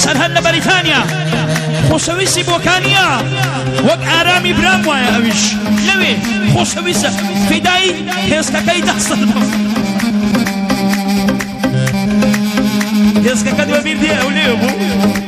سەرهەد لە بەریتانیا خۆشەویستی بۆکانیە وەک ئارامی برام وایە ئەویش لەوێ خۆشەویستە فیدایی هێزکەکەی دەستەن هێزکەکە دووە بیر دێ ئەو لێ بوو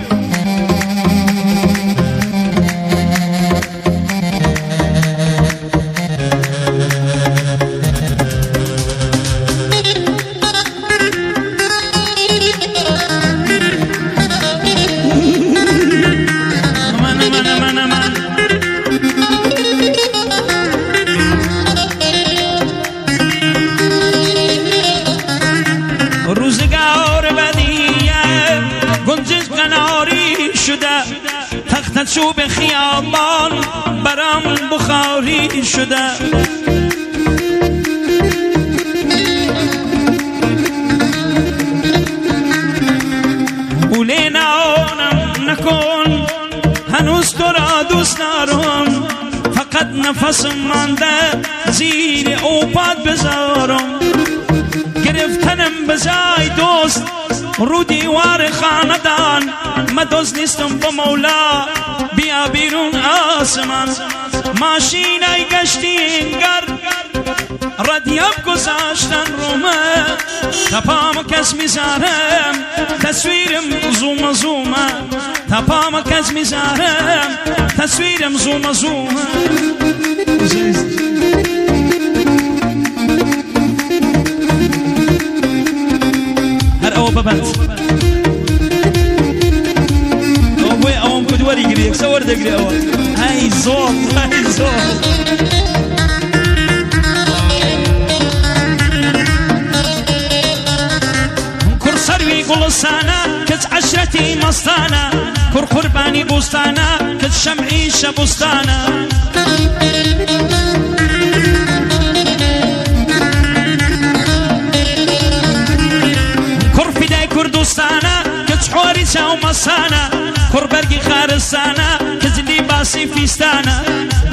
چوب خیابان برام بخاری شده اولی ناونم نکن هنوز تو را دوست دارم فقط نفسم مانده زیر اوپات بذارم گرفتنم بجای دوست رو دیوار خاندان ما دوست نیستم با مولا بیا بیرون آسمان ماشین ای گشتی انگر ردیاب گذاشتن رومه تپام کس میذارم تصویرم زوم زومه تپام کس میذارم تصویرم زوم زومه هر او ببند اوم كدوري قريك سور دقري اول هاي زوم هاي زوم كر صروي قلصانا كت عشرتي مصطانا كر قرباني بوستانا كت شمعي شبوستانا كر فداي كردوستانا كت حوري ساو مصانا كربرقي خارستانا كزلي باسي فيستانا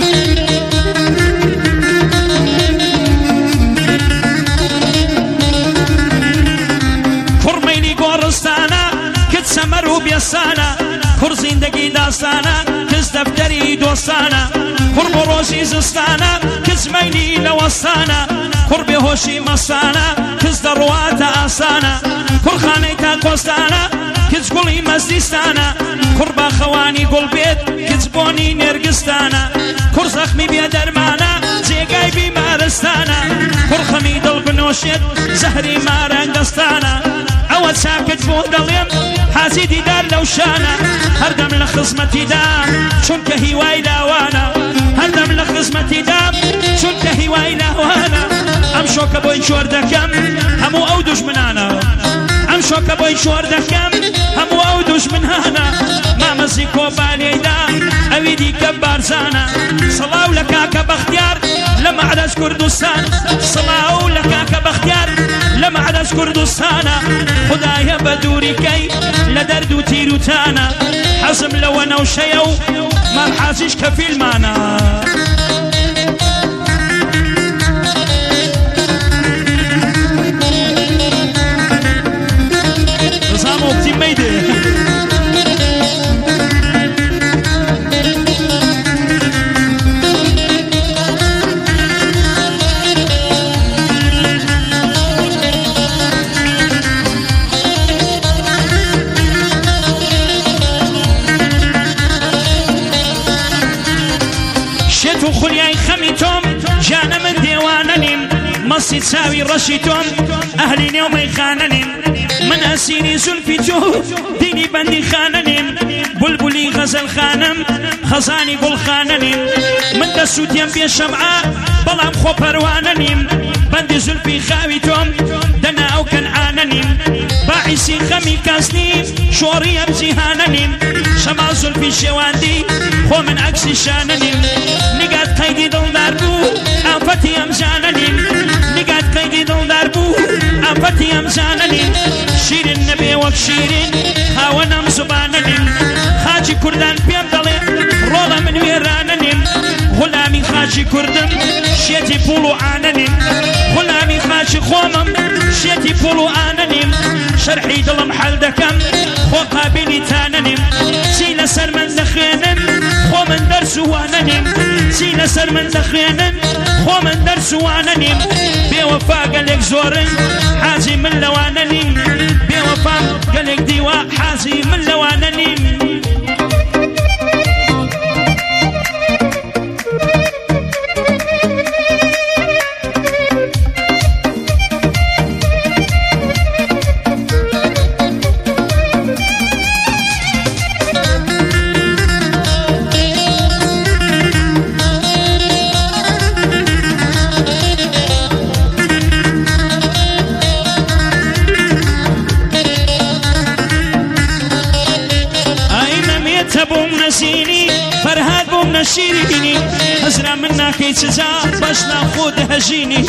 كرميني قورستانا كتسمر وبيستانا كر زندگي داستانا كز دفتري دوستانا كر بروشي زستانا كز ميني لوستانا كر بهوشي مستانا كز دروات آسانا كر خاني تاقوستانا كز قولي مزدستانا كربا خواني قول بيت كز بوني نرقستانا كر زخمي بيا درمانا زيقاي بمارستانا كر خميد البنوشيت زهري مارنقستانا اول ساكت بودليم حاسدي دار لوشانا هردم لخصمتي دام شنك هواي لاوانا هردم لخصمتي دام شنك هواي لاوانا امشوك بوين شور دكم همو او دشمنانا امشوك بوين شور دكم همو او دشمنانا ما مزيكو بالي دا اويدي كبار زانا صلاو لكاك باختيار لما عدس كردستان صلاو لكاك باختيار لما عدس كردستانا خدايا بدوري كي لدردو تيرو تانا حزم لو انا وشيو ما حاسش كفيل معنا نظام وقتي ميدي خلياي خميتم جانا من ديواننم مصي تساوي رشيتم أهلي يومي خاننم من أسيري زلفتو ديني بندي خاننم بلبلي غزل خانم خزاني قل خاننم من دسوت ينبي الشمعة بلام خو پرواننم بندي زلفي خاويتم دنا أو كنعاننم باعسي خمي كاسني شوري امزيهاننم شما زلفي شواندي خو من عكسي شاننم نقاد قيدي دل داربو آفتي امزاننم نقاد قيدي دل داربو آفتي امزاننم شير النبي وك شيرين خاونم زباننم خاجي كردان بيم دلي رولا من ويراننم غلامي خاجي كردم شيتي بولو آننم غلامي خاجي خومم شيتي بولو آننم شرحي دلم حل دكم خو قابلي تاننم واسواننیم چی لەسەر من دەخوێنن خۆ من دەرسواننیم بێوەفا گەلێک زۆرن حاجی من لەوانەنیم بێوەفام گەلێک دیوە حاجی من لەوانەنیم فرهاد بوم نشيريني هزرا منا كي تجا باش ناخد هجيني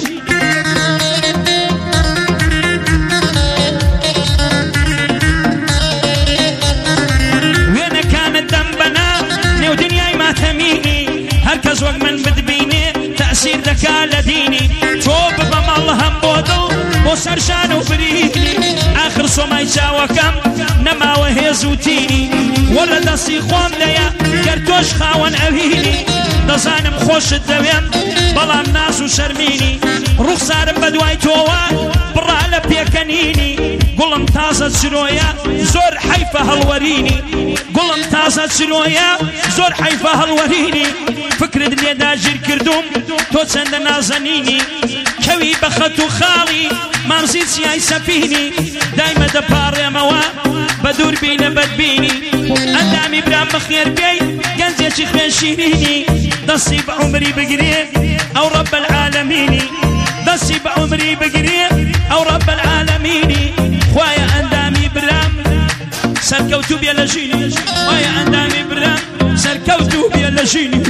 وين كانت ذنبنا نيو دنياي ما تميني هركز وقت من بدبيني تأثير ذكاء لديني توب بمال هم بودو وسرشان وبريني آخر صوماي جاوكم نما وهي زوتيني ولا دسي خوام ليا كرتوش خاون أبيني دزانم خوش الدوام بلام ناس وشرميني رخصار بدواي توان برا لبيكنيني قلم تازة شرويا زور حيفة هالوريني قلم تازة شرويا زور حيفة هالوريني فكر دنيا داجر كردوم تو چند نازنيني كوي بخطو خالي ما مزيد سياي سفيني دايما دبار موا بدور بينا بدبيني أدامي برام بخير بي قنزي شيخ شيريني دصي بعمري بقريب أو رب العالمين دصي بعمري بقريب أو رب العالمين خوايا أندامي برام سركوتو بيا لجيني خوايا أندامي برام سركوتو بيا لجيني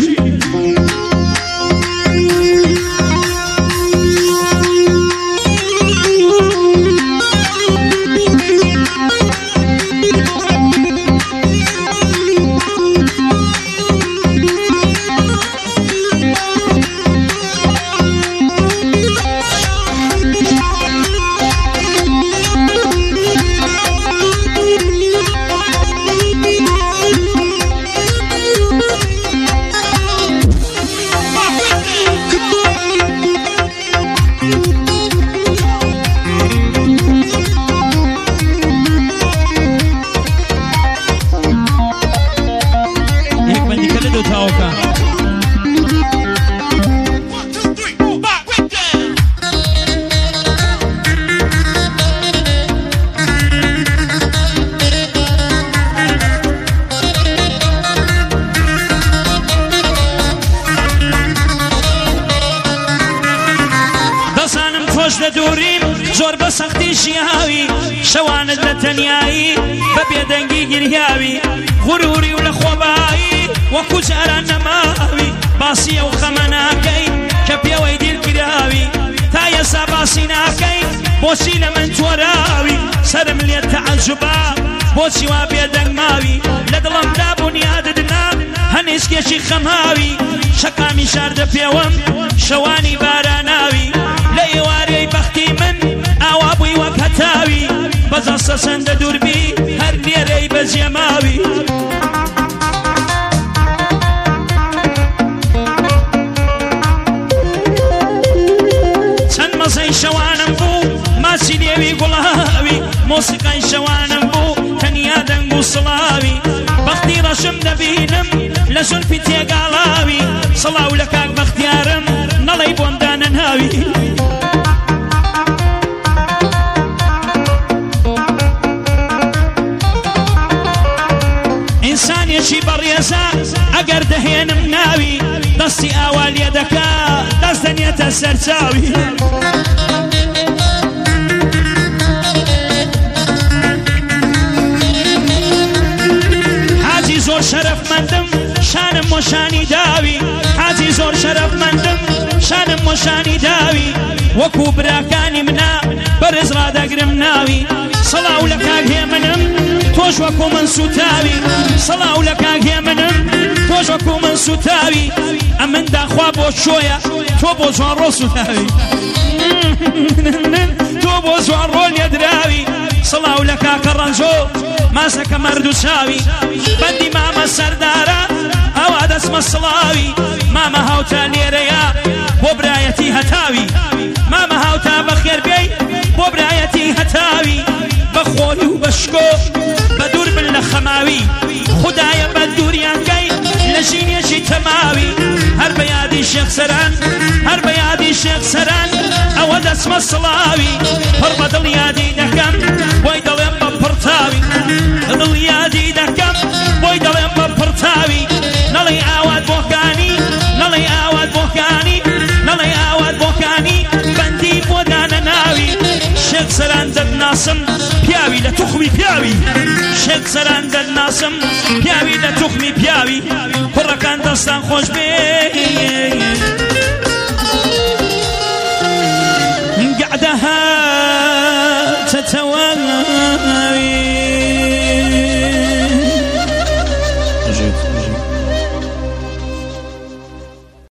زۆر بە سەختی ژیاوی شەوانت لە تەنیایی بەبێ دەنگی گریاوی غوروری و لە خۆبایی وەکو جاران نەماوی باسی ئەو خەمە ناکەی کە پێوەی دیرکراوی تا ئێستا باسی ناکەی بۆچی لە من تۆراوی سەرم لێت تەعەجوبا بۆچی وا بێدەنگ ماوی لە دڵمدا بوونیادت نا هەنێشکێکی خەماوی شەقامی شاردە پێوەم شەوانی باراناوی لە ئێوارەی بەختی من ئاوا بووی وەک هەتاوی بەجەستە چەندە دووربی هەر لێرەی بەجێماوی چەند مەزەی شەوانم بوو ماچی لێوی گوڵاوی مۆسیقای شەوانم بوو تەنیا دەنگ و سڵاوی بەختی ڕەشم دەبینم لە زولفی تێگاڵاوی سڵاو لە کاک بەختیارم نەڵەی بۆم دانەناوی ئینسانێکی بەڕێزە ئەگەر دەهێنم ناوی دەستی ئاوا لێ دەکا دەست دەنێتە سەرچاوی حاجی زۆر شەرەفمەندم شانم وەشانی داوی حاجی زۆر شەرەفمەندم شانم وەشانی داوی وەکو براکانی منە بەرز ڕادەگرم ناوی سەڵاو لە کاک هێمنم تۆش وەکو من سوتاوی سەڵاو لە کاک هێمنم تۆش وەکو من سوتاوی ئەمن داخوا بۆ چۆیە تۆ بۆ جوانڕۆ سوتاوی تۆ بۆ جوانڕۆ لێدراوی سەڵاو لە کاکە ڕەنجۆ ماسەکە مەرد و چاوی بەندی مامە سەردارە ئەوا دەچمە سڵاوی مامە هاوتا لێرەیە بۆ برایەتی هەتاوی مامە هاوتا بەخێر بێی بۆ برایەتی هەتاوی بە خۆری و بە شکۆ بە دوور بن لە خەماوی خودایە بە دووریانگەی لە ژینێکی تەماوی هەر بە یادی شێخ سەران هەر بە یادی شێخ سەران ئەوە دەچمە سڵاوی پڕ بە دڵ یادی دەکەم بۆی دەڵێم بە پڕتاوی دڵ یادی دەکەم بۆی دەڵێم بە پڕتاوی نەڵێ ئاوات بۆکانی نەڵێ ئاوات بۆکانی نەڵێ ئاوات بۆکانی بەندی بۆ دانە ناوی شێخ سەران دەدناسم پیاوی لە توخمی پیاوی شێخ سەران دەدناسم پیاوی لە توخمی پیاوی کوڕەکان دەستان خۆش بێ